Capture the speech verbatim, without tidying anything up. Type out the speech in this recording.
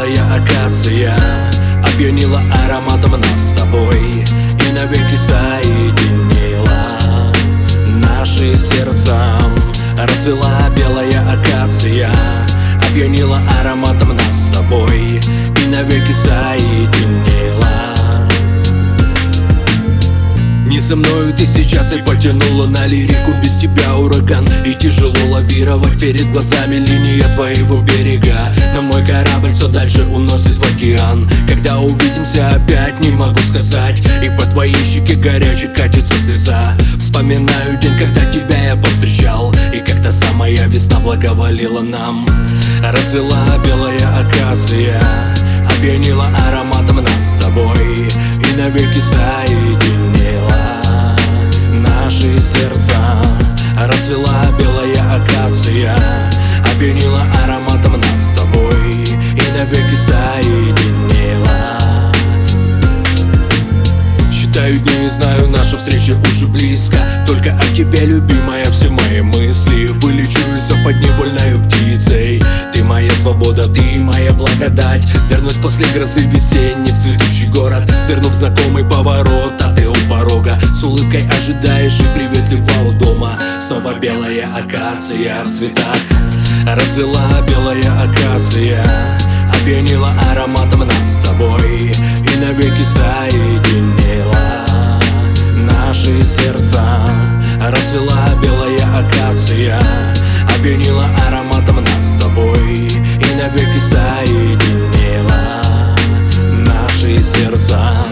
белая акация опьянила ароматом нас с тобой и навеки соединила наши сердца. Расцвела белая акация, опьянила ароматом нас с тобой и навеки соединила. Не со мною ты сейчас и потянула на лирику. Без тебя ураган и тяжело лавировать. Перед глазами линия твоего берега, но мой корабль все дальше уносит в океан. Когда увидимся опять, не могу сказать, и по твоей щеке горячей катится слеза. Вспоминаю день, когда тебя я повстречал, и как та самая весна благоволила нам. Расцвела белая акация, опьянила ароматом нас с тобой и навеки соединила наши сердца. Расцвела белая акация, опьянила ароматом нас с тобой и навеки соединила. Считаю дни и знаю, наша встреча уже близко. Только о тебе, любимая, все мои мысли. Вылечу из-за подневольной птицей. Ты моя свобода, ты моя благодать. Вернусь после грозы весенней в цветущий город. Свернув знакомый поворот, а ты у порога. С улыбкой ожидаешь и приветлива у дома. Снова белая акация в цветах. Расцвела белая акация, опьянила ароматом нас с тобой и навеки соединила наши сердца. Расцвела белая акация, опьянила ароматом нас с тобой и навеки соединила наши сердца.